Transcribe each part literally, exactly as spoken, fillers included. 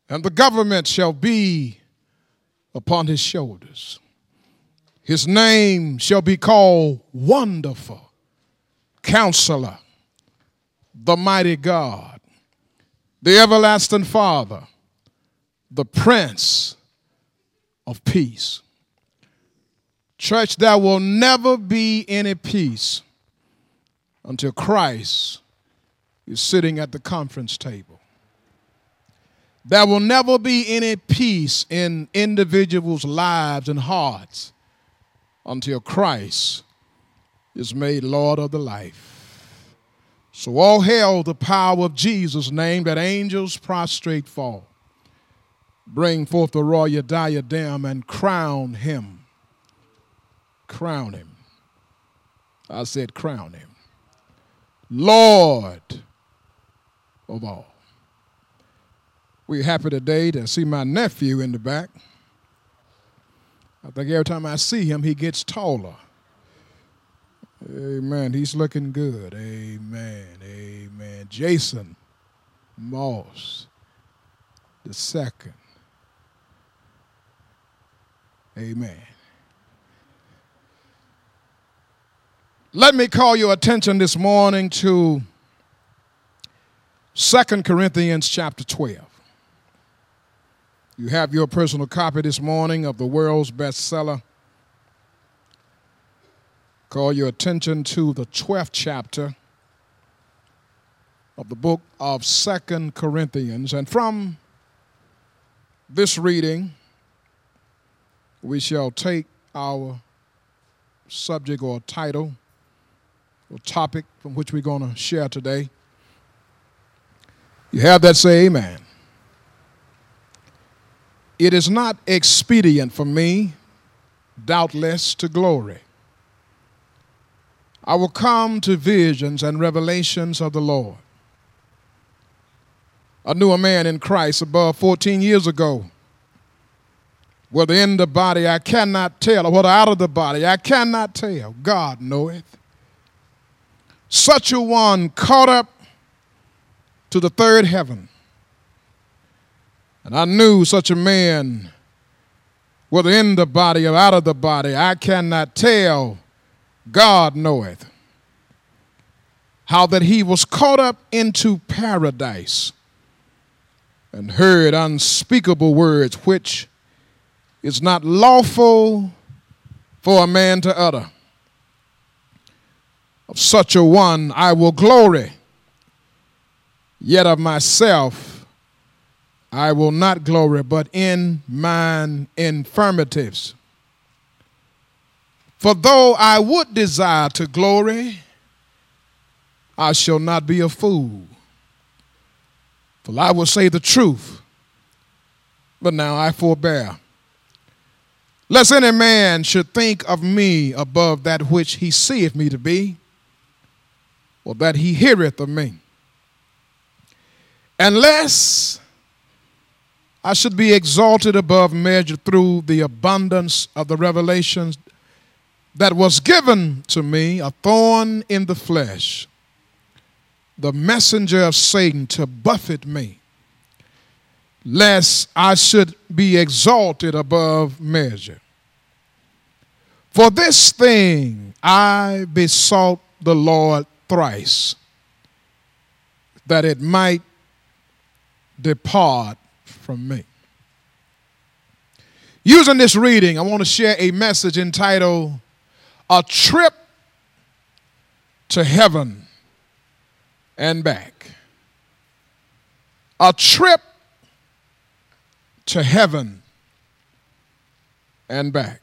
and the government shall be upon his shoulders. His name shall be called Wonderful, Counselor, the Mighty God, the Everlasting Father, the Prince of Peace. Church, there will never be any peace until Christ is sitting at the conference table. There will never be any peace in individuals' lives and hearts until Christ is made Lord of the life. So all hail the power of Jesus' name, that angels prostrate fall. Bring forth the royal diadem and crown him. Crown him. I said crown him. Lord of all. We're happy today to see my nephew in the back. I think every time I see him, he gets taller. Amen. He's looking good. Amen. Amen. Jason Moss the second. Amen. Let me call your attention this morning to Second Corinthians chapter twelve. You have your personal copy this morning of the world's bestseller. Call your attention to the twelfth chapter of the book of Second Corinthians. And from this reading, we shall take our subject or title or topic from which we're going to share today. You have that, say amen. It is not expedient for me, doubtless, to glory. I will come to visions and revelations of the Lord. I knew a man in Christ above fourteen years ago, whether in the body I cannot tell, or whether out of the body I cannot tell. God knoweth. Such a one caught up to the third heaven. And I knew such a man, whether in the body or out of the body, I cannot tell, God knoweth, how that he was caught up into paradise and heard unspeakable words which is not lawful for a man to utter. Of such a one I will glory, yet of myself I will not glory, but in mine infirmities. For though I would desire to glory, I shall not be a fool. For I will say the truth, but now I forbear. Lest any man should think of me above that which he seeth me to be, or that he heareth of me. Unless I should be exalted above measure through the abundance of the revelations that was given to me, a thorn in the flesh, the messenger of Satan to buffet me, lest I should be exalted above measure. For this thing I besought the Lord thrice, that it might depart from me. Using this reading, I want to share a message entitled, A Trip to Heaven and Back. A trip to heaven and back.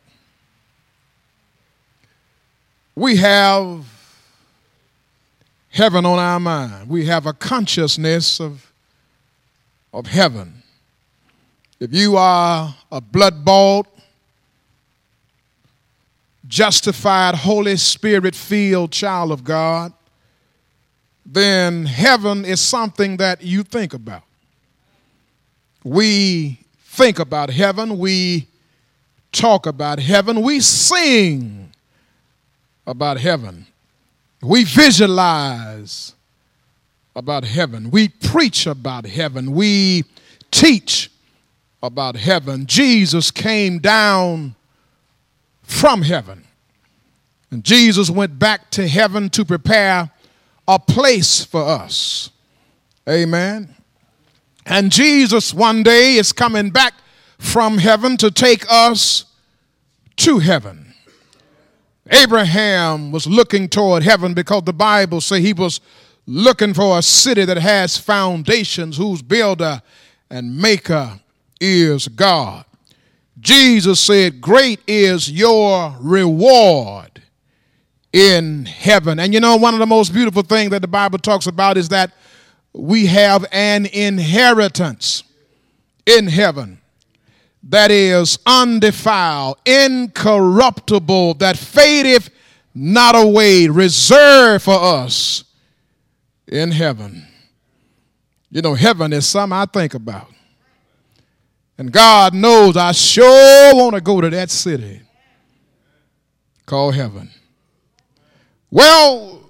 We have heaven on our mind. We have a consciousness of, of heaven. If you are a blood-bought, justified, Holy Spirit-filled child of God, then heaven is something that you think about. We think about heaven. We talk about heaven. We sing about heaven. We visualize about heaven. We preach about heaven. We teach about heaven. Jesus came down from heaven. And Jesus went back to heaven to prepare a place for us. Amen. And Jesus one day is coming back from heaven to take us to heaven. Abraham was looking toward heaven because the Bible says he was looking for a city that has foundations, whose builder and maker is God. Jesus said, great is your reward in heaven. And you know, one of the most beautiful things that the Bible talks about is that we have an inheritance in heaven that is undefiled, incorruptible, that fadeth not away, reserved for us in heaven. You know, heaven is something I think about. And God knows I sure want to go to that city called heaven. Well,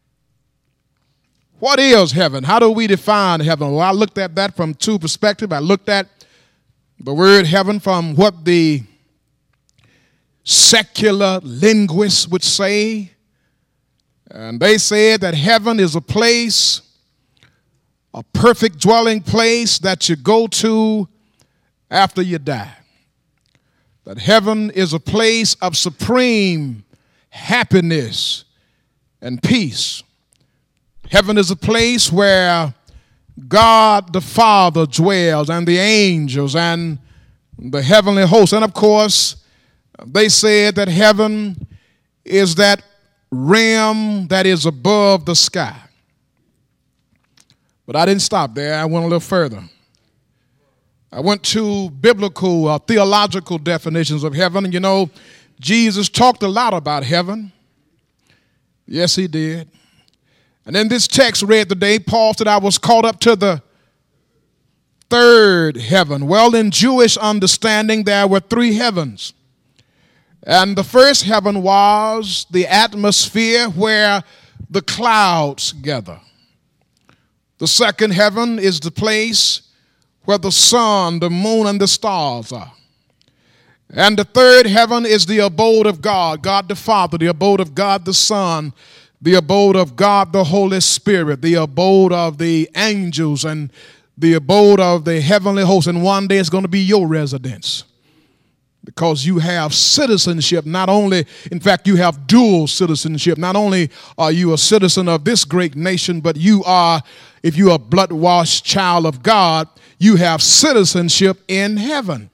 what is heaven? How do we define heaven? Well, I looked at that from two perspectives. I looked at the word heaven from what the secular linguists would say. And they said that heaven is a place, a perfect dwelling place that you go to after you die. That heaven is a place of supreme happiness and peace. Heaven is a place where God the Father dwells, and the angels and the heavenly hosts. And of course, they said that heaven is that realm that is above the sky. But I didn't stop there. I went a little further. I went to biblical, uh, theological definitions of heaven. And you know, Jesus talked a lot about heaven. Yes, he did. And in this text read today, Paul said, I was caught up to the third heaven. Well, in Jewish understanding, there were three heavens. And the first heaven was the atmosphere where the clouds gather. The second heaven is the place where the sun, the moon, and the stars are. And the third heaven is the abode of God, God the Father, the abode of God the Son, the abode of God the Holy Spirit, the abode of the angels, and the abode of the heavenly host. And one day it's going to be your residence, because you have citizenship. Not only, in fact, you have dual citizenship. Not only are you a citizen of this great nation, but you are, if you are a blood-washed child of God, you have citizenship in heaven.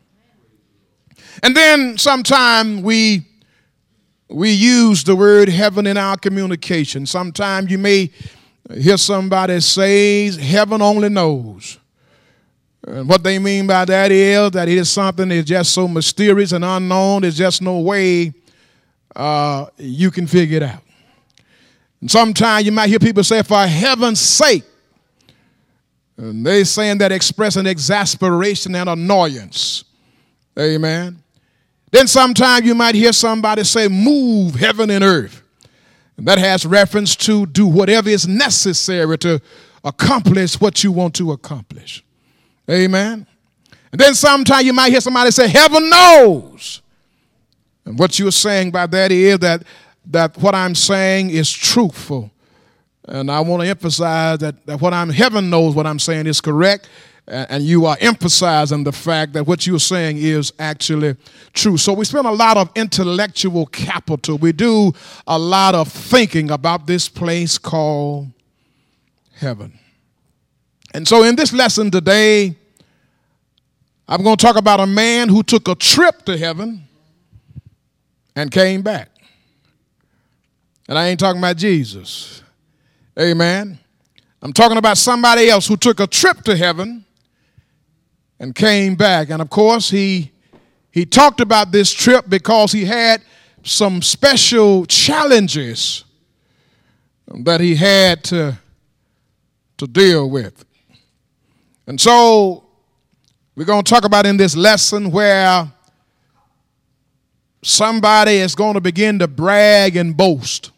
And then sometime we we use the word heaven in our communication. Sometimes you may hear somebody say, heaven only knows. And what they mean by that is that it is something that's just so mysterious and unknown, there's just no way uh, you can figure it out. And sometimes you might hear people say, for heaven's sake. And they saying that expressing exasperation and annoyance. Amen. Then sometimes you might hear somebody say, move heaven and earth. And that has reference to do whatever is necessary to accomplish what you want to accomplish. Amen. And then sometimes you might hear somebody say, heaven knows. And what you're saying by that is that, that what I'm saying is truthful. And I want to emphasize that, that what I'm, heaven knows what I'm saying is correct. And you are emphasizing the fact that what you're saying is actually true. So we spend a lot of intellectual capital. We do a lot of thinking about this place called heaven. And so in this lesson today, I'm going to talk about a man who took a trip to heaven and came back. And I ain't talking about Jesus. Amen. I'm talking about somebody else who took a trip to heaven and came back. And of course, he he talked about this trip because he had some special challenges that he had to, to deal with. And so we're going to talk about in this lesson where somebody is going to begin to brag and boast.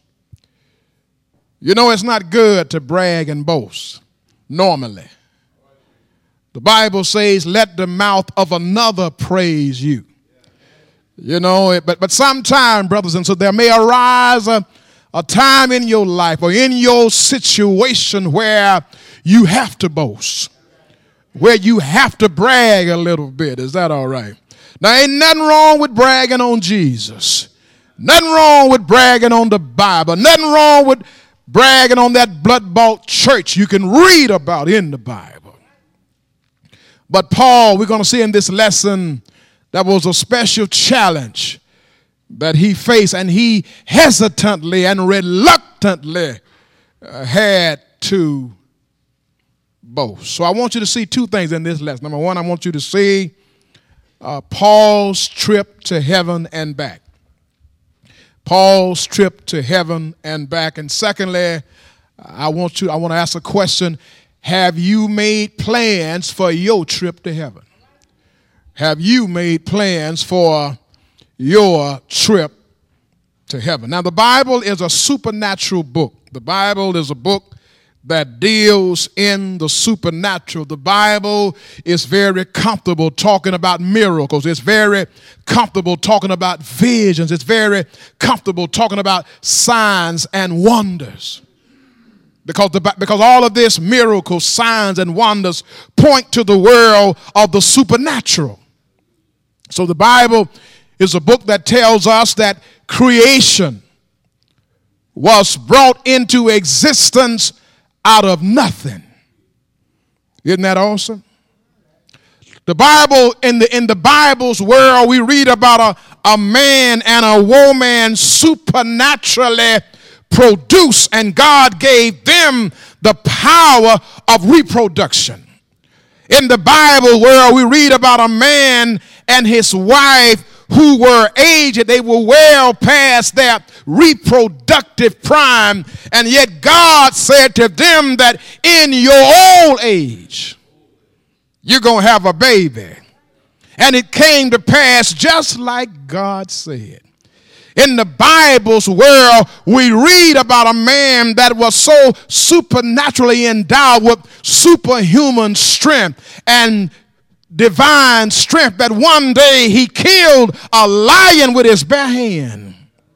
You know, it's not good to brag and boast normally. The Bible says, let the mouth of another praise you. You know, but, but sometime, brothers and sisters, there may arise a, a time in your life or in your situation where you have to boast, where you have to brag a little bit. Is that all right? Now, ain't nothing wrong with bragging on Jesus. Nothing wrong with bragging on the Bible. Nothing wrong with bragging on that blood-bought church you can read about in the Bible. But Paul, we're going to see in this lesson, that was a special challenge that he faced, and he hesitantly and reluctantly uh, had to boast. So I want you to see two things in this lesson. Number one, I want you to see uh, Paul's trip to heaven and back. Paul's trip to heaven and back. And secondly, I want you, I want to ask a question. Have you made plans for your trip to heaven? Have you made plans for your trip to heaven? Now, the Bible is a supernatural book. The Bible is a book that deals in the supernatural. The Bible is very comfortable talking about miracles. It's very comfortable talking about visions. It's very comfortable talking about signs and wonders. Because, the, because all of this miracles, signs, and wonders point to the world of the supernatural. So the Bible is a book that tells us that creation was brought into existence out of nothing. Isn't that awesome? The Bible, in the in the Bible's world, we read about a, a man and a woman supernaturally produced, and God gave them the power of reproduction. In the Bible world, we read about a man and his wife who were aged. They were well past their reproductive prime, and yet God said to them that in your old age, you're going to have a baby. And it came to pass just like God said. In the Bible's world, we read about a man that was so supernaturally endowed with superhuman strength and divine strength that one day he killed a lion with his bare hand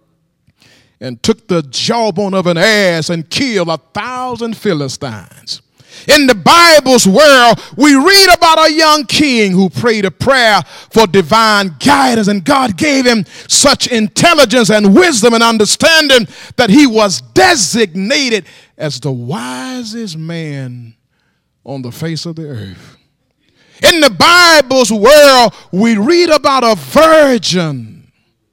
and took the jawbone of an ass and killed a thousand Philistines. In the Bible's world, we read about a young king who prayed a prayer for divine guidance, and God gave him such intelligence and wisdom and understanding that he was designated as the wisest man on the face of the earth. In the Bible's world, we read about a virgin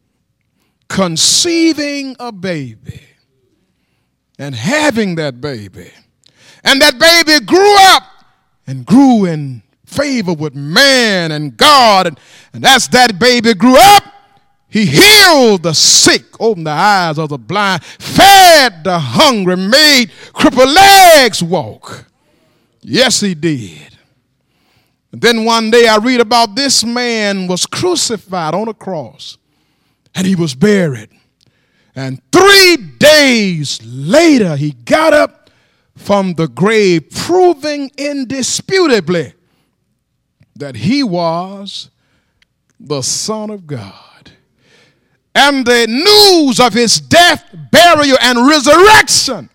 conceiving a baby and having that baby. And that baby grew up and grew in favor with man and God. And, and as that baby grew up, he healed the sick, opened the eyes of the blind, fed the hungry, made crippled legs walk. Yes, he did. And then one day I read about this man was crucified on a cross, and he was buried. And three days later, he got up from the grave, proving indisputably that he was the Son of God. And the news of his death, burial, and resurrection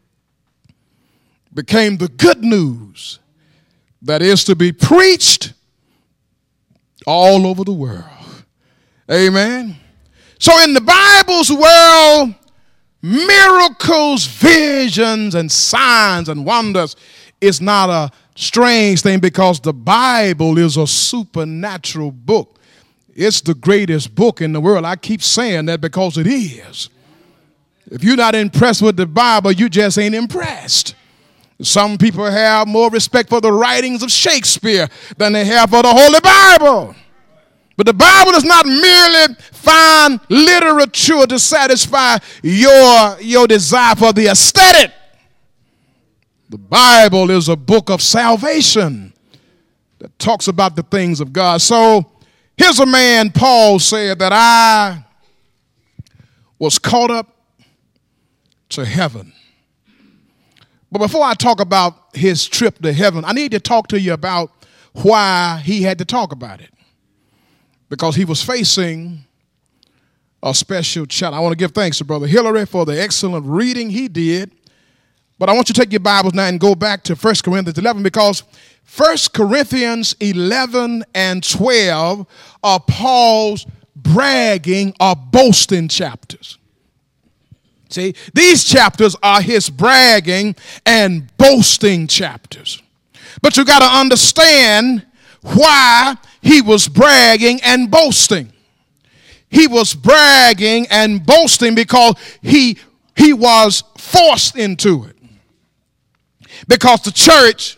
became the good news that is to be preached all over the world. Amen. So in the Bible's world, miracles, visions, and signs and wonders is not a strange thing, because the Bible is a supernatural book. It's the greatest book in the world. I keep saying that because it is. If you're not impressed with the Bible, you just ain't impressed. Some people have more respect for the writings of Shakespeare than they have for the Holy Bible. But the Bible is not merely fine literature to satisfy your, your desire for the aesthetic. The Bible is a book of salvation that talks about the things of God. So here's a man, Paul said, that I was caught up to heaven. But before I talk about his trip to heaven, I need to talk to you about why he had to talk about it. Because he was facing a special challenge. I want to give thanks to Brother Hillary for the excellent reading he did. But I want you to take your Bibles now and go back to First Corinthians eleven, because First Corinthians eleven and twelve are Paul's bragging or boasting chapters. See, these chapters are his bragging and boasting chapters. But you got to understand why he was bragging and boasting. He was bragging and boasting because he, he was forced into it. Because the church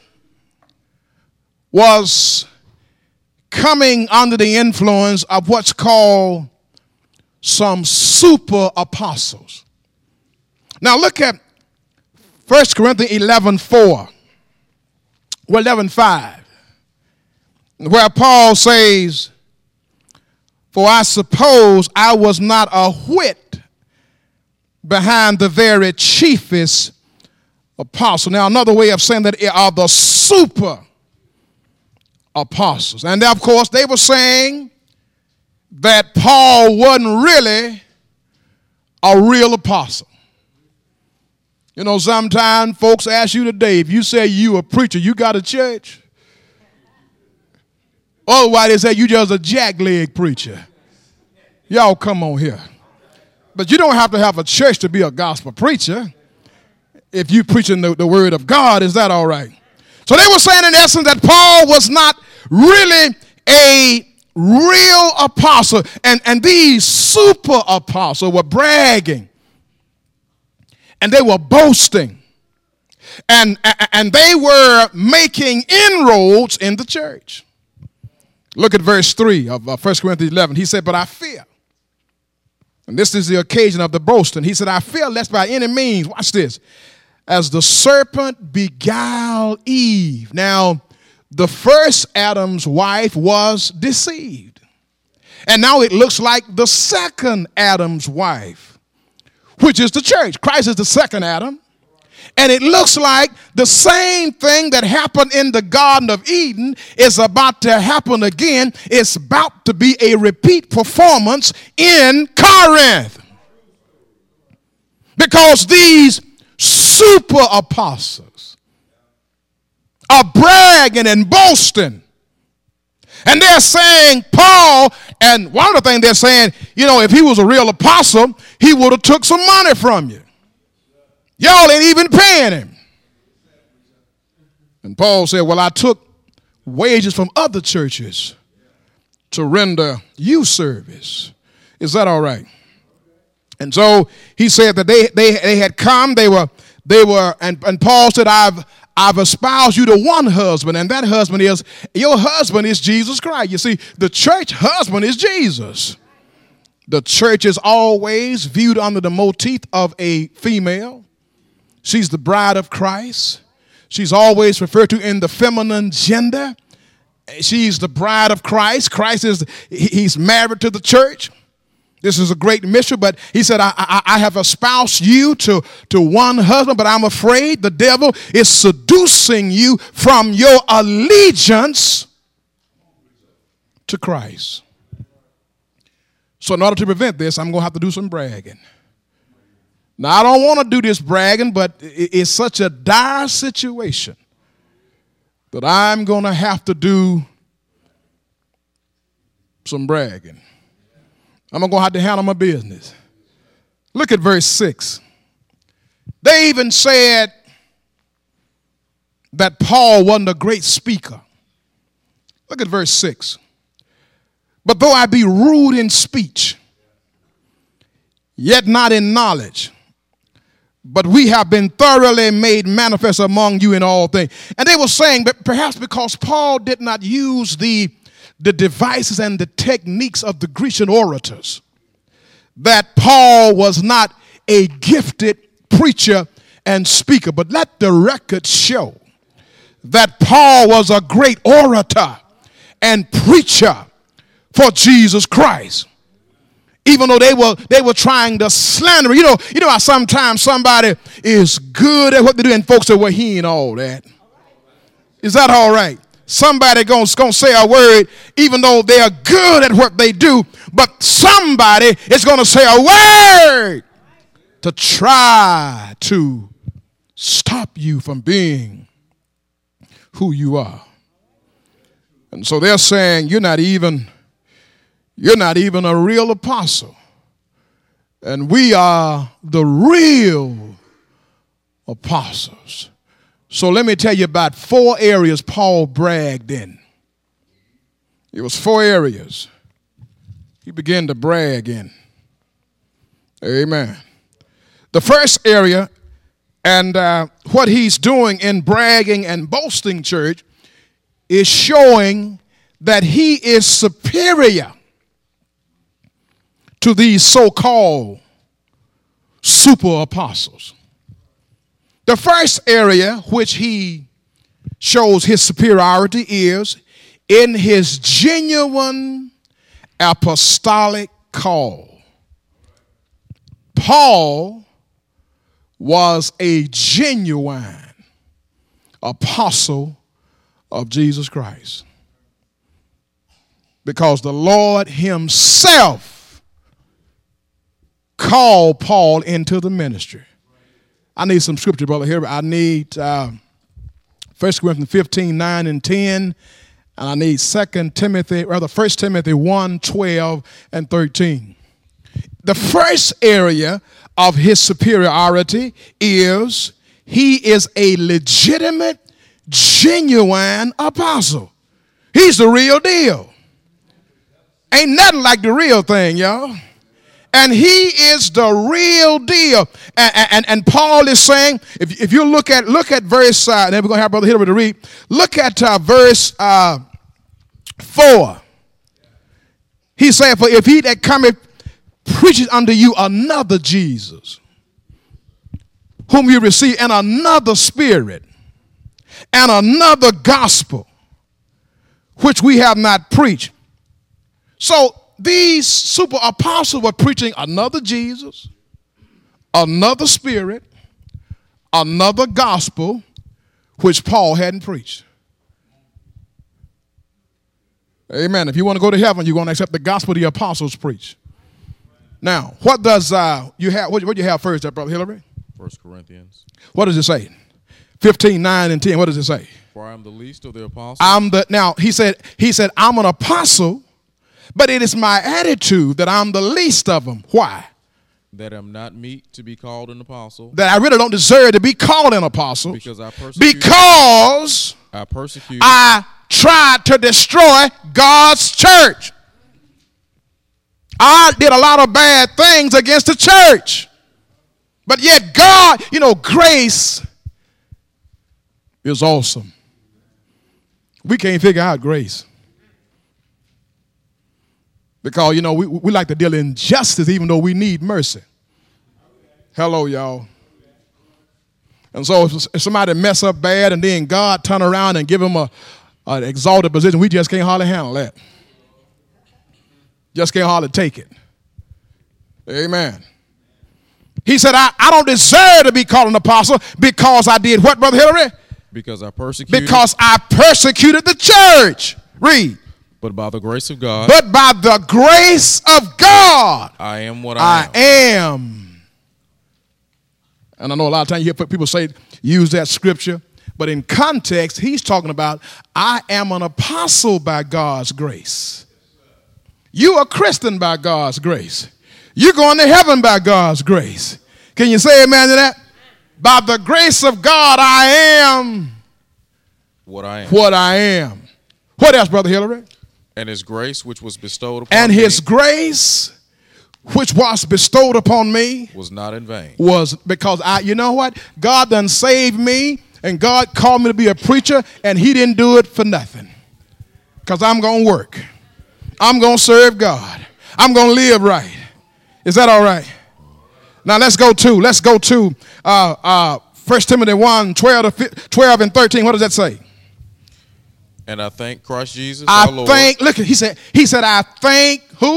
was coming under the influence of what's called some super apostles. Now look at First Corinthians eleven four, well, eleven five, where Paul says, "For I suppose I was not a whit behind the very chiefest apostle." Now another way of saying that are the super apostles. And of course they were saying that Paul wasn't really a real apostle. You know, sometimes folks ask you today, if you say you a preacher, you got a church? Otherwise they say you just a jackleg preacher. Y'all come on here. But you don't have to have a church to be a gospel preacher if you preaching the, the word of God. Is that all right? So they were saying in essence that Paul was not really a real apostle. And, and these super apostles were bragging. And they were boasting. And, and they were making inroads in the church. Look at verse three of First Corinthians eleven. He said, "But I fear." And this is the occasion of the boasting. He said, "I fear lest by any means," watch this, "as the serpent beguiled Eve." Now, the first Adam's wife was deceived. And now it looks like the second Adam's wife, which is the church. Christ is the second Adam. And it looks like the same thing that happened in the Garden of Eden is about to happen again. It's about to be a repeat performance in Corinth. Because these super apostles are bragging and boasting. And they're saying, Paul, and one of the things they're saying, you know, if he was a real apostle, he would have took some money from you. Y'all ain't even paying him. And Paul said, well, I took wages from other churches to render you service. Is that all right? And so he said that they they, they had come, they were, they were, and, and Paul said, I've I've espoused you to one husband, and that husband is, your husband is Jesus Christ. You see, the church husband is Jesus. The church is always viewed under the motif of a female. She's the bride of Christ. She's always referred to in the feminine gender. She's the bride of Christ. Christ is, he's married to the church. This is a great mystery, but he said, I, I, I have espoused you to, to one husband, but I'm afraid the devil is seducing you from your allegiance to Christ. So in order to prevent this, I'm going to have to do some bragging. Now, I don't want to do this bragging, but it's such a dire situation that I'm going to have to do some bragging. I'm going to have to handle my business. Look at verse six. They even said that Paul wasn't a great speaker. Look at verse six. But though I be rude in speech, yet not in knowledge, but we have been thoroughly made manifest among you in all things. And they were saying that perhaps because Paul did not use the, the devices and the techniques of the Grecian orators, that Paul was not a gifted preacher and speaker. But let the record show that Paul was a great orator and preacher for Jesus Christ. Even though they were they were trying to slander. You know, you know how sometimes somebody is good at what they do and folks say, well, he ain't all that. Is that all right? Somebody gonna, gonna say a word even though they are good at what they do, but somebody is gonna say a word to try to stop you from being who you are. And so they're saying you're not even you're not even a real apostle. And we are the real apostles. So let me tell you about four areas Paul bragged in. It was four areas he began to brag in. Amen. The first area, and uh, what he's doing in bragging and boasting, church, is showing that he is superior to these so-called super apostles. The first area which he shows his superiority is in his genuine apostolic call. Paul was a genuine apostle of Jesus Christ, because the Lord himself called Paul into the ministry. I need some scripture, brother, here. I need uh, First Corinthians fifteen, nine and ten, and I need Second Timothy, rather First Timothy one, twelve and thirteen. The first area of his superiority is he is a legitimate, genuine apostle. He's the real deal. Ain't nothing like the real thing, y'all. And he is the real deal. And, and, and Paul is saying, if, if you look at look at verse, uh, and then we're going to have Brother Hillary to read, look at uh, verse uh, four. He said, for if he that cometh preaches unto you another Jesus, whom you receive, and another spirit, and another gospel, which we have not preached. So these super apostles were preaching another Jesus, another spirit, another gospel, which Paul hadn't preached. Amen. If you want to go to heaven, you're going to accept the gospel the apostles preach. Now, what does uh, you have? What, what do you have first, there, Brother Hillary? First Corinthians. What does it say? fifteen, nine, and ten. What does it say? For I am the least of the apostles. I'm the now. He said. He said, I'm an apostle, but it is my attitude that I'm the least of them. Why? That I'm not meet to be called an apostle. That I really don't deserve to be called an apostle. Because I persecuted. Because I persecuted. I tried to destroy God's church. I did a lot of bad things against the church. But yet God, you know, grace is awesome. We can't figure out grace. Because, you know, we, we like to deal in justice even though we need mercy. Hello, y'all. And so if, if somebody mess up bad and then God turn around and give them a, an exalted position, we just can't hardly handle that. Just can't hardly take it. Amen. He said, I, I don't deserve to be called an apostle because I did what, Brother Hillary? Because I persecuted. Because I persecuted the church. Read. But by the grace of God. But by the grace of God. I am what I, I am. am. And I know a lot of times you hear people say, use that scripture. But in context, he's talking about, I am an apostle by God's grace. You are a Christian by God's grace. You're going to heaven by God's grace. Can you say amen to that? By the grace of God, I am what I am. What I am. What else, Brother Hillary? And his grace, which was bestowed upon and me. And his grace, which was bestowed upon me. Was not in vain. Was because I, you know what? God done saved me, and God called me to be a preacher, and he didn't do it for nothing. Because I'm going to work. I'm going to serve God. I'm going to live right. Is that all right? Now let's go to, let's go to uh, uh, First Timothy one, twelve, twelve and thirteen. What does that say? And I thank Christ Jesus, I our Lord. thank, look, he said, he said, I thank who?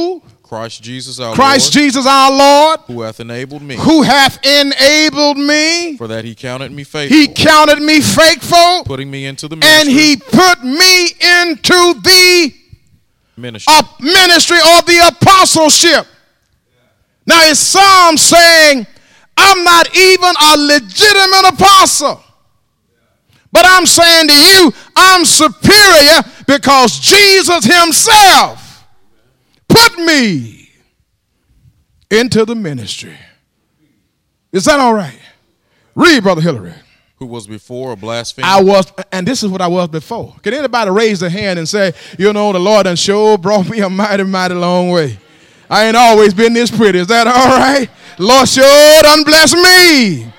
Christ Jesus our Christ Lord, Jesus our Lord, who hath enabled me, who hath enabled me. for that he counted me faithful, He counted me faithful, putting me into the ministry, and he put me into the ministry. uh, ministry or the apostleship. Now it's some saying, I'm not even a legitimate apostle. But I'm saying to you, I'm superior because Jesus himself put me into the ministry. Is that all right? Read, Brother Hillary. Who was before a blasphemer. I was, and this is what I was before. Can anybody raise their hand and say, you know, the Lord done sure brought me a mighty, mighty long way. I ain't always been this pretty. Is that all right? Lord sure done blessed me.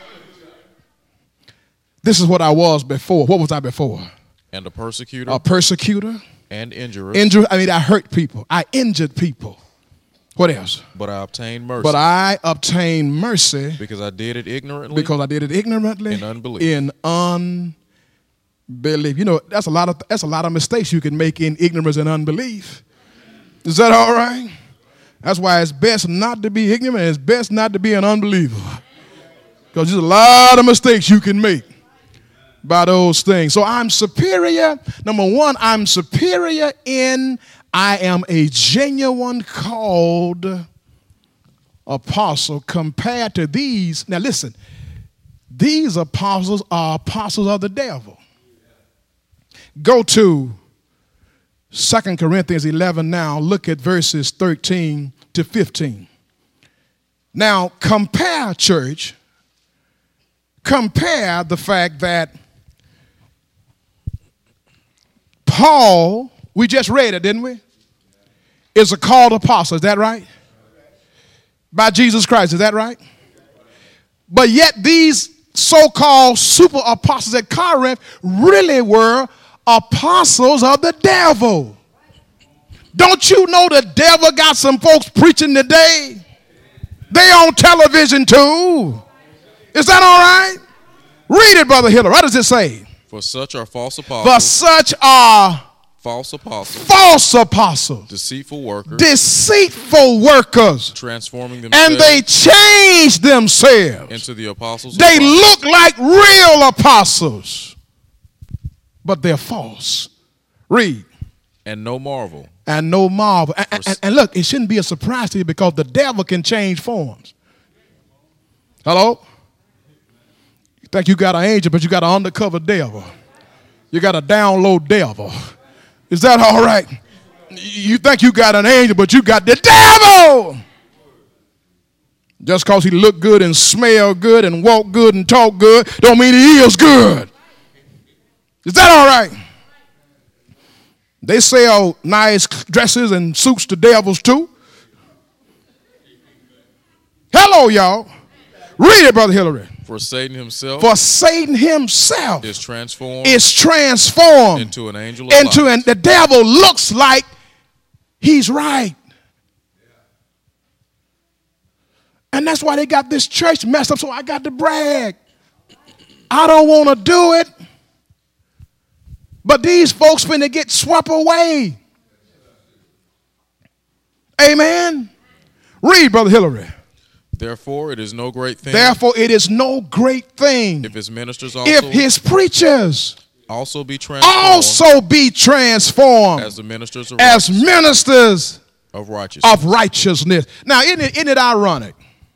This is what I was before. What was I before? And a persecutor. A persecutor. And injurer. Injure. I mean, I hurt people. I injured people. What else? But I obtained mercy. But I obtained mercy. Because I did it ignorantly. Because I did it ignorantly. In unbelief. In unbelief. You know, that's a lot of that's a lot of mistakes you can make in ignorance and unbelief. Is that all right? That's why it's best not to be ignorant. It's best not to be an unbeliever. Because there's a lot of mistakes you can make by those things. So I'm superior. Number one, I'm superior in I am a genuine called apostle compared to these. Now listen, these apostles are apostles of the devil. Go to Second Corinthians eleven now. Look at verses thirteen to fifteen. Now compare, church, compare the fact that Paul, we just read it, didn't we? Is a called apostle. Is that right? By Jesus Christ. Is that right? But yet these so-called super apostles at Corinth really were apostles of the devil. Don't you know the devil got some folks preaching today? They on television too. Is that all right? Read it, Brother Hiller. What does it say? For such are false apostles. For such are false apostles. False apostles. Deceitful workers. Deceitful workers. Transforming themselves. And they change themselves into the apostles. They look like real apostles, but they're false. Read. And no marvel. And no marvel. And, and, and look, it shouldn't be a surprise to you because the devil can change forms. Hello? You think you got an angel, but you got an undercover devil. You got a down low devil. Is that all right? You think you got an angel, but you got the devil. Just because he look good and smell good and walk good and talk good don't mean he is good. Is that all right? They sell nice dresses and suits to devils too. Hello, y'all. Read it, Brother Hillary. For Satan himself. For Satan himself is transformed. Is transformed into an angel of into light. And the devil looks like he's right. And that's why they got this church messed up. So I got to brag. I don't want to do it. But these folks finna get swept away. Amen. Read, Brother Hillary. Therefore, it is no great thing. Therefore, it is no great thing. If his ministers also. If his preachers also be transformed. Also be transformed. As the ministers of As righteousness. ministers of righteousness. Of righteousness. Now, isn't it, isn't it ironic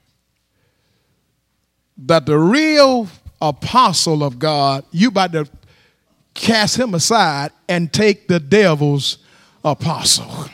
that the real apostle of God, you about to cast him aside and take the devil's apostle.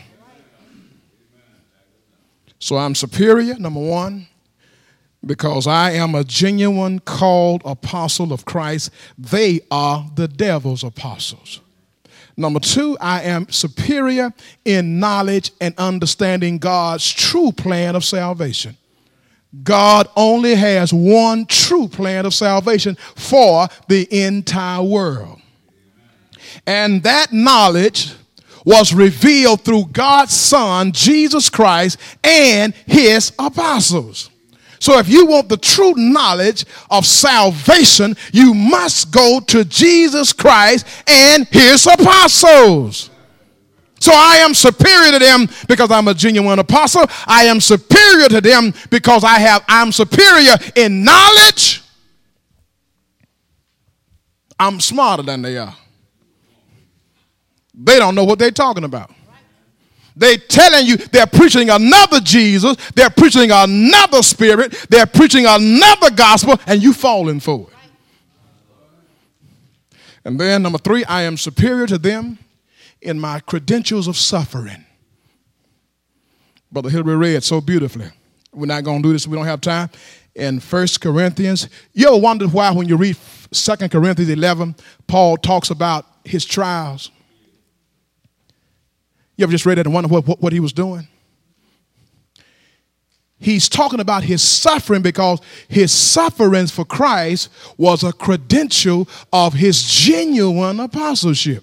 So I'm superior, number one, because I am a genuine called apostle of Christ. They are the devil's apostles. Number two, I am superior in knowledge and understanding God's true plan of salvation. God only has one true plan of salvation for the entire world. And that knowledge was revealed through God's Son, Jesus Christ, and his apostles. So if you want the true knowledge of salvation, you must go to Jesus Christ and his apostles. So I am superior to them because I'm a genuine apostle. I am superior to them because I have, I'm superior in knowledge. I'm smarter than they are. They don't know what they're talking about. They're telling you they're preaching another Jesus. They're preaching another spirit. They're preaching another gospel, and you falling for it. And then number three, I am superior to them in my credentials of suffering. Brother Hillary read so beautifully. We're not going to do this. We don't have time. In First Corinthians, you ever wondered why when you read Second Corinthians eleven, Paul talks about his trials? You ever just read that and wonder what, what, what he was doing? He's talking about his suffering because his sufferings for Christ was a credential of his genuine apostleship.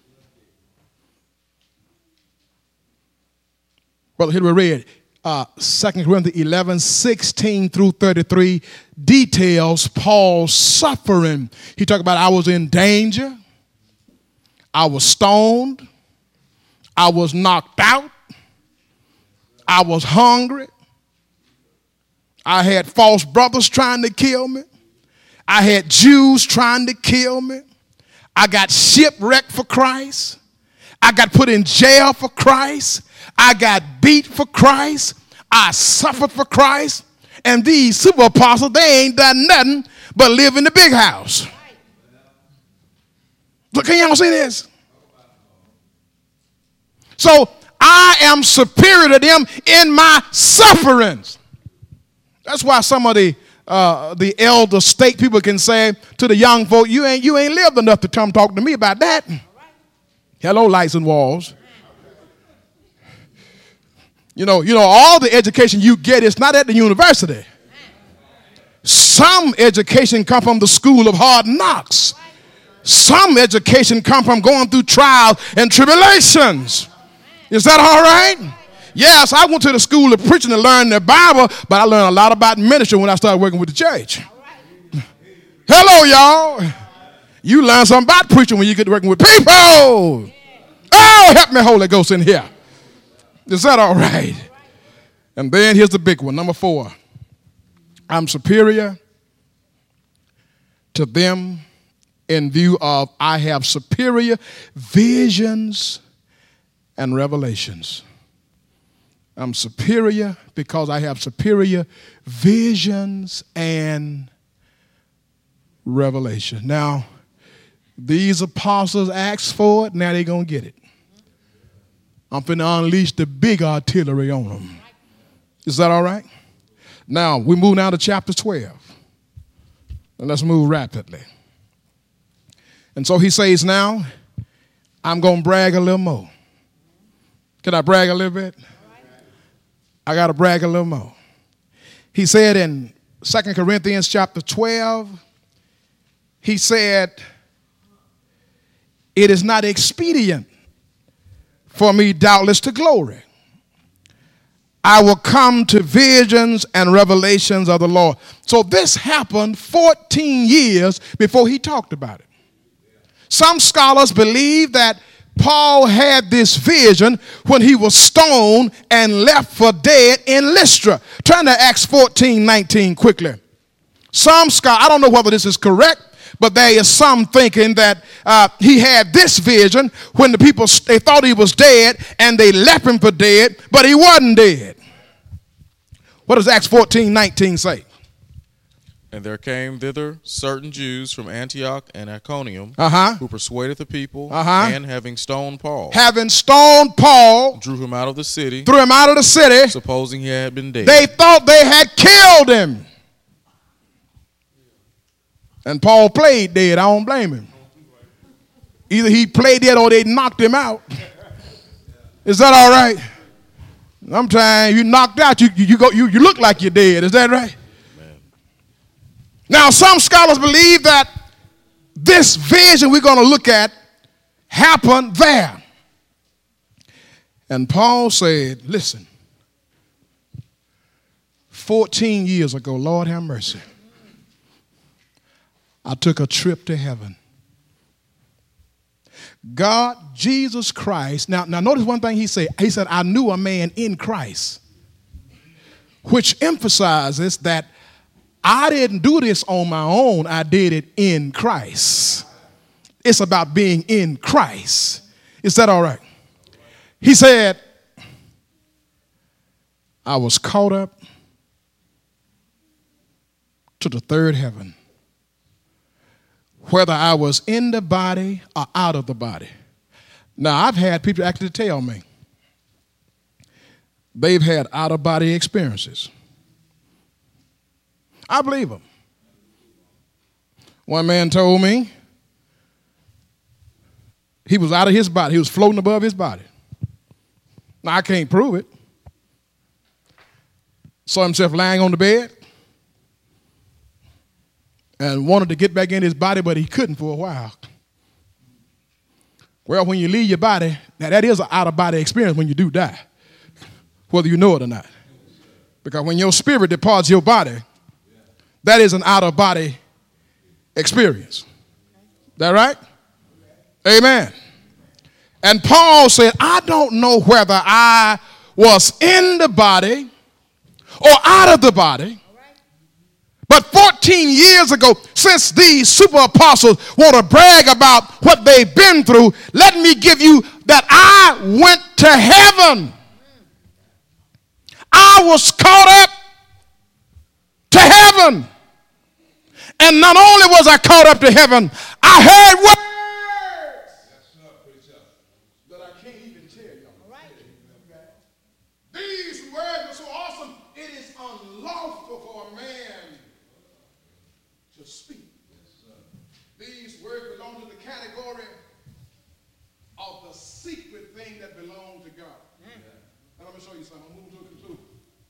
Brother Hillary read uh, Second Corinthians eleven, sixteen through thirty-three details Paul's suffering. He talked about I was in danger, I was stoned, I was knocked out, I was hungry, I had false brothers trying to kill me, I had Jews trying to kill me, I got shipwrecked for Christ, I got put in jail for Christ, I got beat for Christ, I suffered for Christ, and these super apostles, they ain't done nothing but live in the big house. Look, can y'all see this? So I am superior to them in my sufferings. That's why some of the uh, the elder state people can say to the young folk, you ain't you ain't lived enough to come talk to me about that. Hello, lights and walls. You know, you know, all the education you get is not at the university. Some education come from the school of hard knocks. Some education come from going through trials and tribulations. Is that all right? Yes, I went to the school of preaching to learn the Bible, but I learned a lot about ministry when I started working with the church. Hello, y'all. You learn something about preaching when you get to working with people. Oh, help me, Holy Ghost, in here. Is that all right? And then here's the big one, number four. I'm superior to them in view of I have superior visions and revelations. I'm superior because I have superior visions and revelation. Now, these apostles asked for it, now they're going to get it. I'm finna unleash the big artillery on them. Is that all right? Now, we move now to chapter twelve. And let's move rapidly. And so he says now, I'm going to brag a little more. Can I brag a little bit? I got to brag a little more. He said in Second Corinthians chapter twelve, he said, it is not expedient for me doubtless to glory. I will come to visions and revelations of the Lord. So this happened fourteen years before he talked about it. Some scholars believe that Paul had this vision when he was stoned and left for dead in Lystra. Turn to Acts fourteen nineteen quickly. Some scholars, I don't know whether this is correct, but there is some thinking that uh, he had this vision when the people, they thought he was dead and they left him for dead, but he wasn't dead. What does Acts fourteen nineteen say? And there came thither certain Jews from Antioch and Iconium, uh-huh. who persuaded the people, uh-huh. and having stoned Paul, having stoned Paul, drew him out of the city, threw him out of the city, supposing he had been dead. They thought they had killed him. And Paul played dead. I don't blame him. Either he played dead or they knocked him out. Is that all right? Sometimes you knocked out, you, you, go, you, you look like you're dead. Is that right? Man. Now, some scholars believe that this vision we're going to look at happened there. And Paul said, listen, fourteen years ago, Lord have mercy, I took a trip to heaven. God, Jesus Christ. Now, now notice one thing he said. He said, I knew a man in Christ, which emphasizes that I didn't do this on my own. I did it in Christ. It's about being in Christ. Is that all right? He said, I was caught up to the third heaven, whether I was in the body or out of the body. Now, I've had people actually tell me they've had out-of-body experiences. I believe them. One man told me he was out of his body. He was floating above his body. Now, I can't prove it. Saw himself lying on the bed and wanted to get back in his body, but he couldn't for a while. Well, when you leave your body, now that is an out-of-body experience when you do die, whether you know it or not. Because when your spirit departs your body, that is an out-of-body experience. Is that right? Amen. And Paul said, I don't know whether I was in the body or out of the body. But fourteen years ago, since these super apostles want to brag about what they've been through, let me give you that I went to heaven. I was caught up to heaven. And not only was I caught up to heaven, I heard words that I can't even tell you. These words are so awesome, it is unlawful for a man to speak. These words belong to the category of the secret thing that belongs to God. Now let me show you something. I'm moving to a conclusion.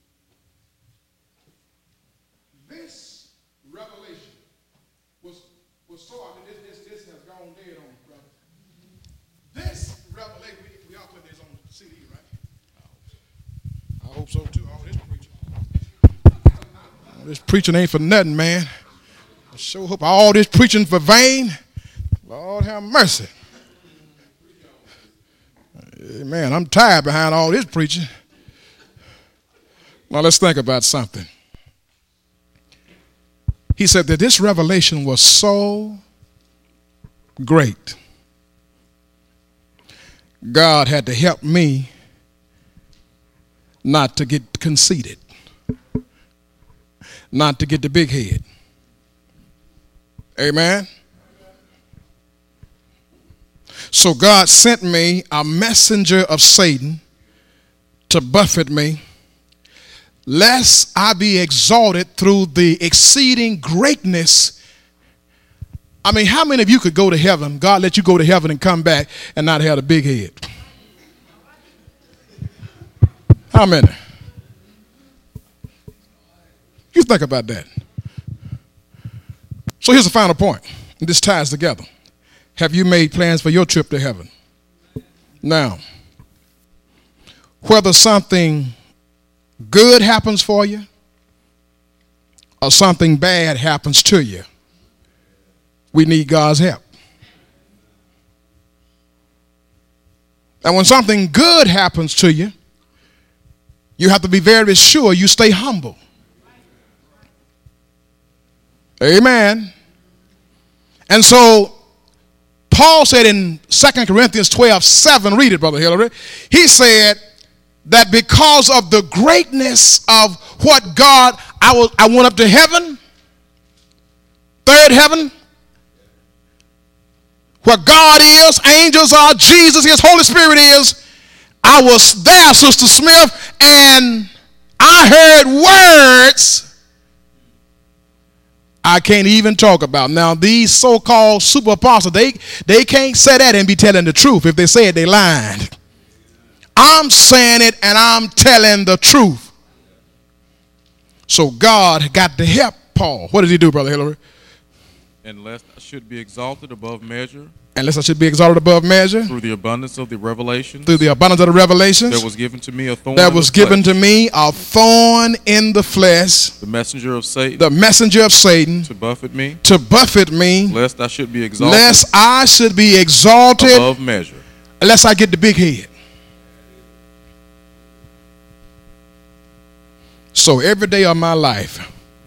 This revelation was, was so, I mean, this, this, this has gone dead on, brother. This revelation, we, we all put this on C D, right? I hope so too. All this preaching. All this preaching ain't for nothing, man. I sure hope all this preaching for vain. Lord have mercy. Man, I'm tired behind all this preaching. Now let's think about something. He said that this revelation was so great, God had to help me not to get conceited, not to get the big head. Amen. So God sent me a messenger of Satan to buffet me, lest I be exalted through the exceeding greatness. I mean, how many of you could go to heaven, God let you go to heaven and come back and not have a big head? How many? You think about that. So here's the final point, and this ties together. Have you made plans for your trip to heaven? Now, whether something good happens for you or something bad happens to you, we need God's help. And when something good happens to you, you have to be very sure you stay humble. Amen. And so Paul said in Second Corinthians twelve seven, read it, Brother Hillary. He said that because of the greatness of what God, I, was, I went up to heaven, third heaven, where God is, angels are, Jesus is, Holy Spirit is. I was there, Sister Smith, and I heard words I can't even talk about. Now, these so-called super apostles, they, they can't say that and be telling the truth. If they say it, they lying. I'm saying it and I'm telling the truth. So God got to help Paul. What did he do, Brother Hillary? And lest I should be exalted above measure And lest I should be exalted above measure through the abundance of the revelations through the abundance of the revelations that was given to me a thorn that in was the given flesh, to me, a thorn in the flesh, the messenger of Satan, the messenger of Satan, to buffet me, to buffet me, lest I should be exalted lest I should be exalted, above measure. lest I get the big head. So every day of my life,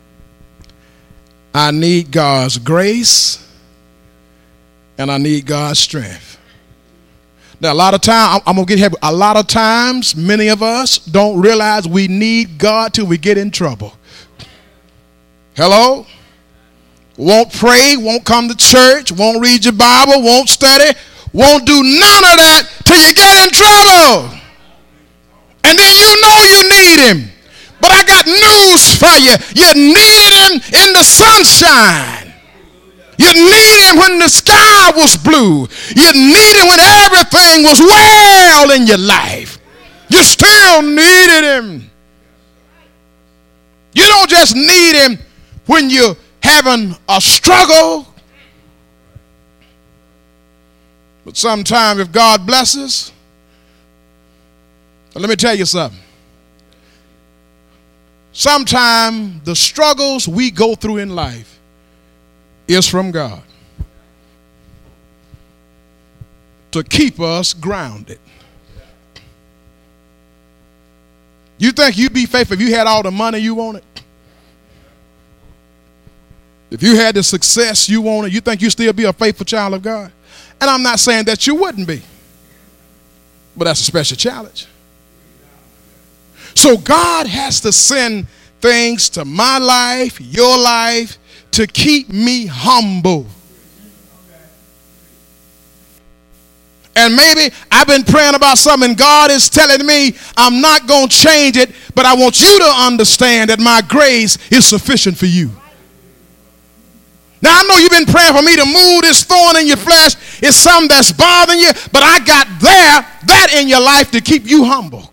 I need God's grace and I need God's strength. Now, a lot of times, I'm going to get heavy. A lot of times, many of us don't realize we need God till we get in trouble. Hello? Won't pray, won't come to church, won't read your Bible, won't study, won't do none of that till you get in trouble. And then you know you need him. But I got news for you. You needed him in the sunshine. You needed him when the sky was blue. You needed him when everything was well in your life. You still needed him. You don't just need him when you're having a struggle. But sometimes if God blesses, let me tell you something. Sometimes the struggles we go through in life is from God to keep us grounded. You think you'd be faithful if you had all the money you wanted? If you had the success you wanted, you think you'd still be a faithful child of God? And I'm not saying that you wouldn't be, but that's a special challenge. So God has to send things to my life, your life, to keep me humble. And maybe I've been praying about something, God is telling me I'm not going to change it, but I want you to understand that my grace is sufficient for you. Now, I know you've been praying for me to move this thorn in your flesh. It's something that's bothering you, but I got there, that in your life to keep you humble.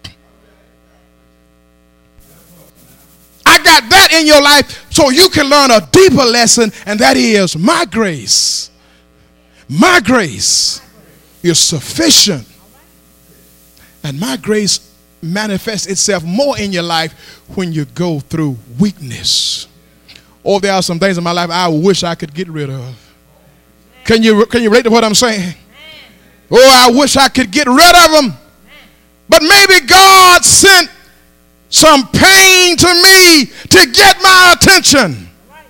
I got that in your life so you can learn a deeper lesson, and that is my grace. My grace is sufficient. And my grace manifests itself more in your life when you go through weakness. Oh, there are some things in my life I wish I could get rid of. Can you, can you relate to what I'm saying? Oh, I wish I could get rid of them. But maybe God sent some pain to me to get my attention.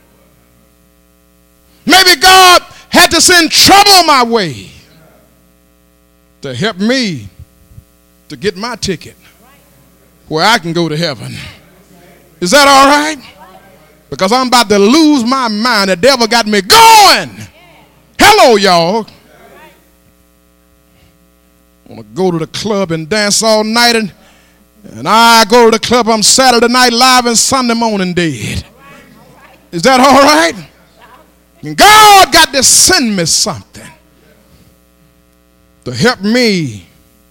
Maybe God had to send trouble my way to help me to get my ticket where I can go to heaven. Is that all right? Because I'm about to lose my mind. The devil got me going. Hello, y'all. I want to go to the club and dance all night, and And I go to the club on Saturday night live and Sunday morning dead. Is that all right? And God got to send me something to help me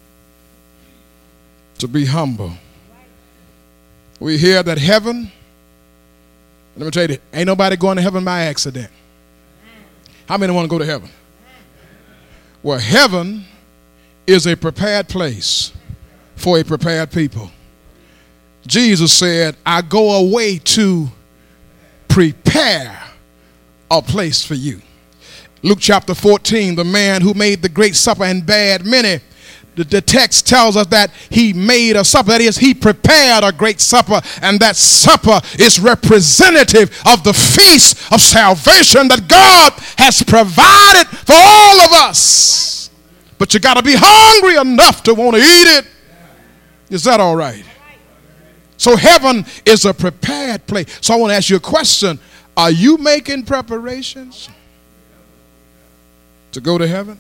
to be humble. We hear that heaven, let me tell you, ain't nobody going to heaven by accident. How many want to go to heaven? Well, heaven is a prepared place for a prepared people. Jesus said, I go away to prepare a place for you. Luke chapter fourteen, the man who made the great supper and bade many, the, the text tells us that he made a supper. That is, he prepared a great supper, and that supper is representative of the feast of salvation that God has provided for all of us. But you got to be hungry enough to want to eat it. Is that all right? So heaven is a prepared place. So I want to ask you a question. Are you making preparations to go to heaven?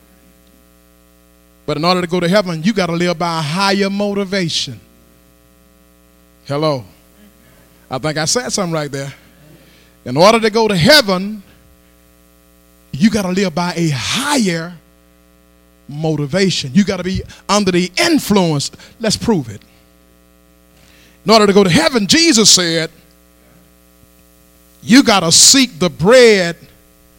But in order to go to heaven, you got to live by a higher motivation. Hello. I think I said something right there. In order to go to heaven, you got to live by a higher motivation. You got to be under the influence. Let's prove it. In order to go to heaven, Jesus said, you got to seek the bread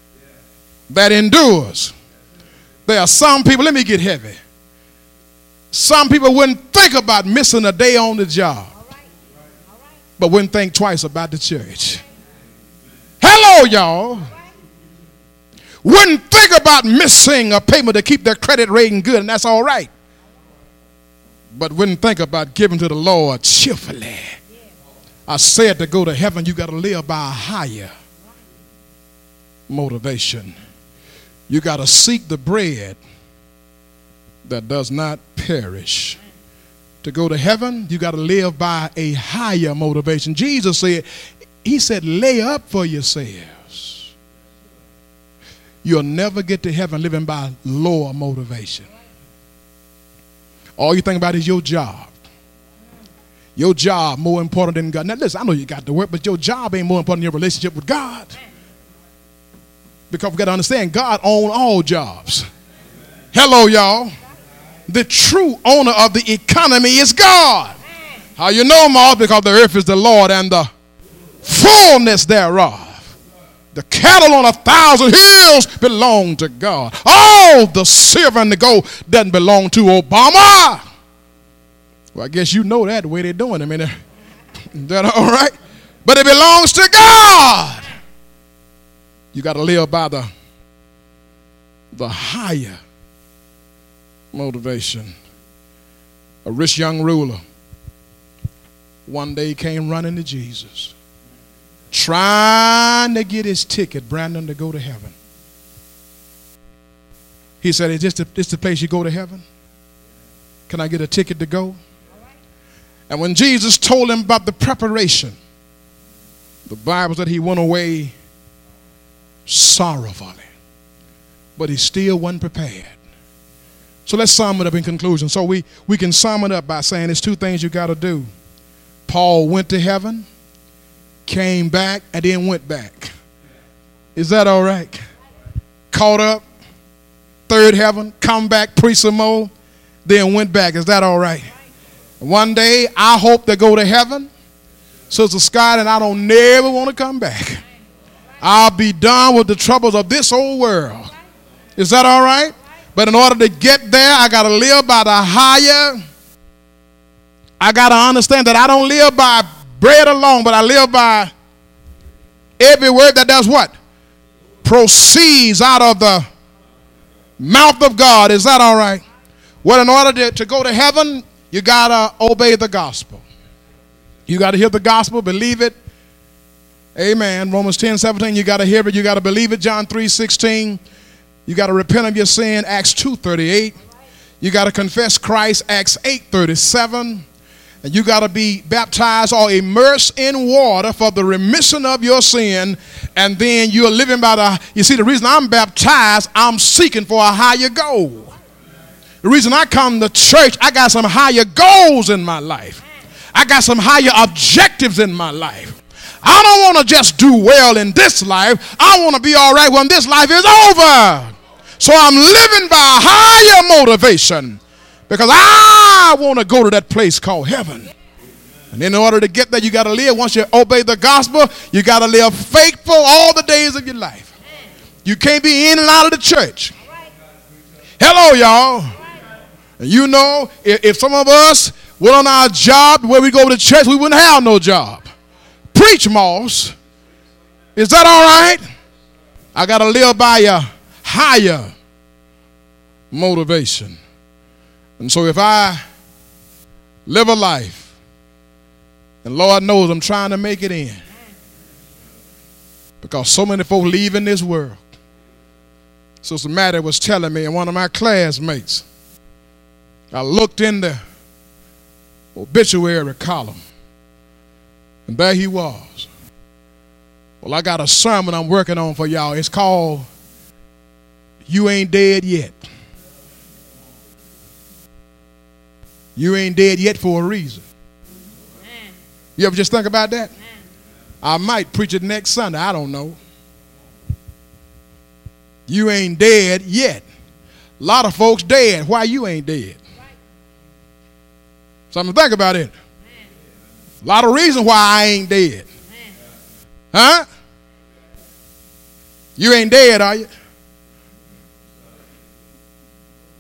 that endures. There are some people, let me get heavy. Some people wouldn't think about missing a day on the job, but wouldn't think twice about the church. Hello, y'all. Wouldn't think about missing a payment to keep their credit rating good, and that's all right. But wouldn't think about giving to the Lord cheerfully. I said to go to heaven, you got to live by a higher motivation. You got to seek the bread that does not perish. To go to heaven, you got to live by a higher motivation. Jesus said, he said, lay up for yourselves. You'll never get to heaven living by lower motivation. All you think about is your job. Your job more important than God. Now listen, I know you got to work, but your job ain't more important than your relationship with God. Because we got to understand, God owns all jobs. Hello, y'all. The true owner of the economy is God. How you know, Ma? Because the earth is the Lord and the fullness thereof. The cattle on a thousand hills belong to God. All the silver and the gold doesn't belong to Obama. Well, I guess you know that the way they're doing it. I mean, is that all right? But it belongs to God. You got to live by the, the higher motivation. A rich young ruler one day came running to Jesus, trying to get his ticket, Brandon, to go to heaven. He said, is this the, this the place you go to heaven? Can I get a ticket to go? And when Jesus told him about the preparation, the Bible said he went away sorrowfully, but he still wasn't prepared. So let's sum it up in conclusion. So we, we can sum it up by saying there's two things you got to do. Paul went to heaven, came back, and then went back. Is that all right? Caught up, third heaven, come back, preach some more, then went back. Is that all right? One day, I hope to go to heaven, Sister Scott, and I don't never want to come back. I'll be done with the troubles of this old world. Is that all right? But in order to get there, I got to live by the higher. I got to understand that I don't live by bread alone, but I live by every word that does what? Proceeds out of the mouth of God. Is that all right? Well, in order to, to go to heaven, you got to obey the gospel. You got to hear the gospel, believe it. Amen. Romans ten seventeen, you got to hear it, you got to believe it. John three sixteen, you got to repent of your sin. Acts two thirty-eight, you got to confess Christ. Acts eight thirty-seven, and you got to be baptized or immersed in water for the remission of your sin. And then you're living by the, you see, the reason I'm baptized, I'm seeking for a higher goal. The reason I come to church, I got some higher goals in my life. I got some higher objectives in my life. I don't want to just do well in this life. I want to be all right when this life is over. So I'm living by a higher motivation because I want to go to that place called heaven. And in order to get there, you got to live. Once you obey the gospel, you got to live faithful all the days of your life. You can't be in and out of the church. Hello, y'all. And you know, if, if some of us were on our job where we go to church, we wouldn't have no job. Preach, Moss. Is that all right? I got to live by a higher motivation. And so if I live a life, and Lord knows I'm trying to make it in, because so many folks leaving this world. Sister Maddie was telling me, and one of my classmates, I looked in the obituary column, and there he was. Well, I got a sermon I'm working on for y'all. It's called You Ain't Dead Yet. You ain't dead yet for a reason. You ever just think about that? I might preach it next Sunday. I don't know. You ain't dead yet. A lot of folks dead. Why you ain't dead? Something to think about it. A lot of reasons why I ain't dead. Huh? You ain't dead, are you?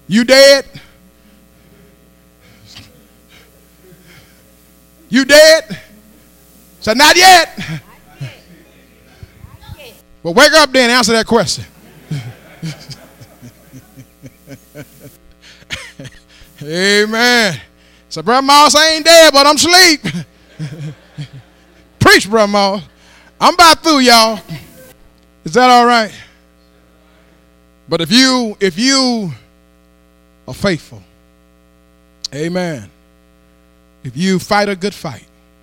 You dead? You dead? So not yet. Well, wake up then and answer that question. Amen. So, Brother Moss, I ain't dead, but I'm asleep. Preach, Brother Moss. I'm about through, y'all. Is that all right? But if you, if you are faithful, amen, if you fight a good fight,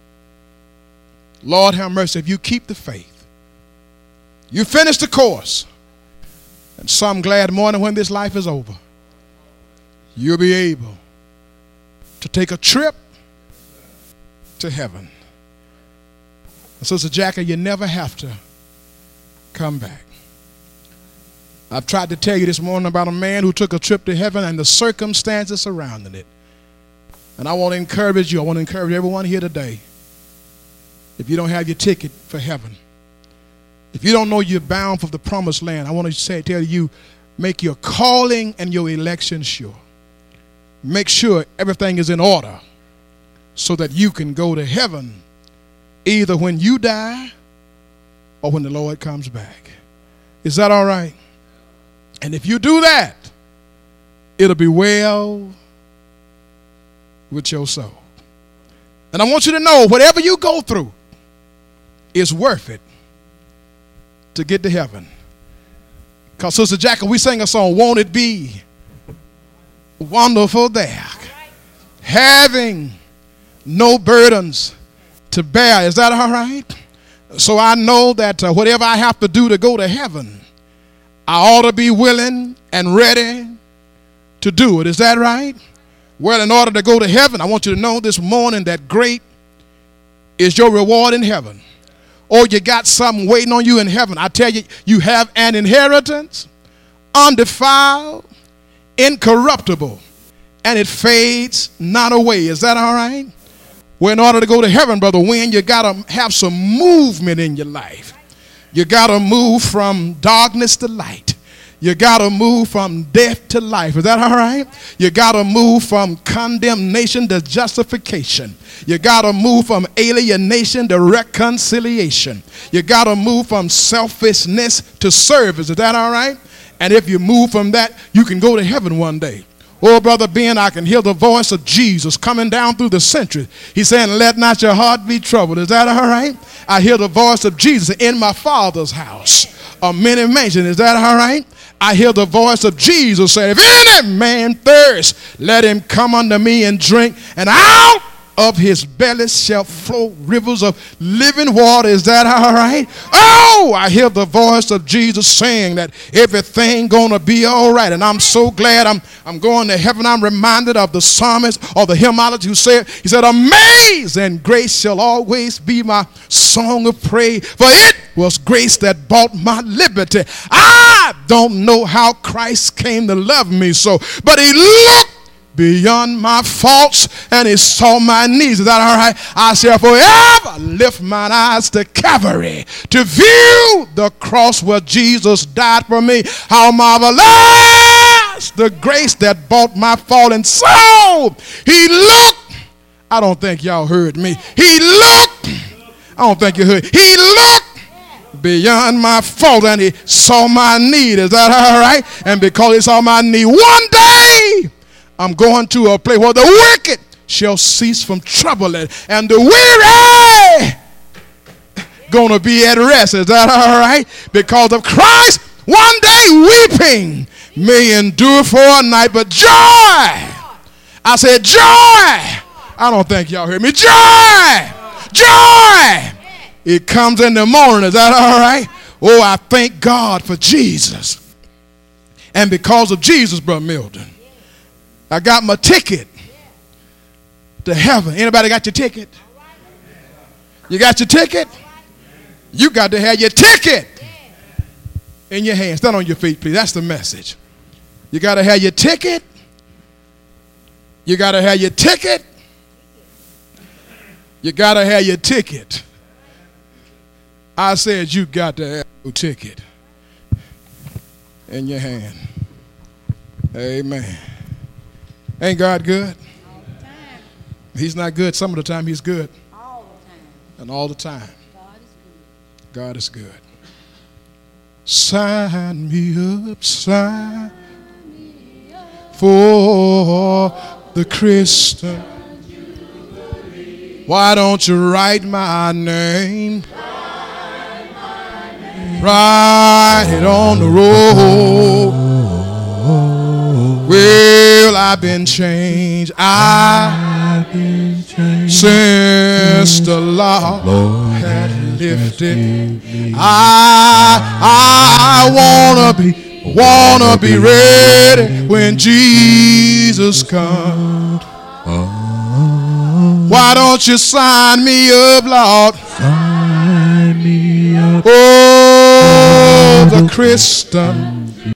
Lord have mercy, if you keep the faith, you finish the course, and some glad morning when this life is over, you'll be able to take a trip to heaven. And Sister Jackie, you never have to come back. I've tried to tell you this morning about a man who took a trip to heaven and the circumstances surrounding it. And I want to encourage you, I want to encourage everyone here today. If you don't have your ticket for heaven, if you don't know you're bound for the promised land, I want to say, tell you, make your calling and your election sure. Make sure everything is in order so that you can go to heaven either when you die or when the Lord comes back. Is that all right? And if you do that, it'll be well with your soul. And I want you to know, whatever you go through is worth it to get to heaven. Because Sister Jackie, we sang a song, won't it be wonderful there, having no burdens to bear. Is that all right? So I know that uh, whatever I have to do to go to heaven, I ought to be willing and ready to do it. Is that right? Well, in order to go to heaven, I want you to know this morning that great is your reward in heaven. Or you got something waiting on you in heaven. I tell you, you have an inheritance, undefiled, incorruptible, and it fades not away. Is that all right? Well, in order to go to heaven, Brother Wynn, you got to have some movement in your life. You got to move from darkness to light. You got to move from death to life. Is that all right? You got to move from condemnation to justification. You got to move from alienation to reconciliation. You got to move from selfishness to service. Is that all right? And if you move from that, you can go to heaven one day. Oh, Brother Ben, I can hear the voice of Jesus coming down through the century. He's saying, let not your heart be troubled. Is that all right? I hear the voice of Jesus in my Father's house. A many mansions. Is that all right? I hear the voice of Jesus say, if any man thirst, let him come unto me and drink, and out of his belly shall flow rivers of living water. Is that all right? Oh, I hear the voice of Jesus saying that everything gonna be all right. And I'm so glad I'm, I'm going to heaven. I'm reminded of the psalmist or the hymnologist who said, he said, amazing grace shall always be my song of praise, for it was grace that bought my liberty. I don't know how Christ came to love me so, but he looked beyond my faults and he saw my needs. Is that all right? I shall forever lift mine eyes to Calvary to view the cross where Jesus died for me. How marvelous the grace that bought my fallen soul. He looked. I don't think y'all heard me. He looked. I don't think you heard. He looked beyond my fault and he saw my need. Is that all right? And because he saw my need, one day I'm going to a place where the wicked shall cease from troubling and the weary gonna be at rest. Is that all right? Because of Christ, one day weeping may endure for a night, but joy, I said joy, I don't think y'all heard me, joy, joy, it comes in the morning. Is that all right? Oh, I thank God for Jesus. And because of Jesus, Brother Milton, I got my ticket to heaven. Anybody got your ticket? You got your ticket? You got to have your ticket in your hand. Stand on your feet, please. That's the message. You got to have your ticket. You got to have your ticket. You got to have your ticket. I said you got to have your ticket in your hand. Amen. Ain't God good? All the time. He's not good. Some of the time he's good. All the time. And all the time, God is good. God is good. Sign me up, sign for the Christian. Why don't you write my name? Write it on the road. Well, I've been changed. I've been changed since the law had lifted. I I wanna be wanna be ready when Jesus comes. Why don't you sign me up, Lord? Sign me up. Oh, the Christian.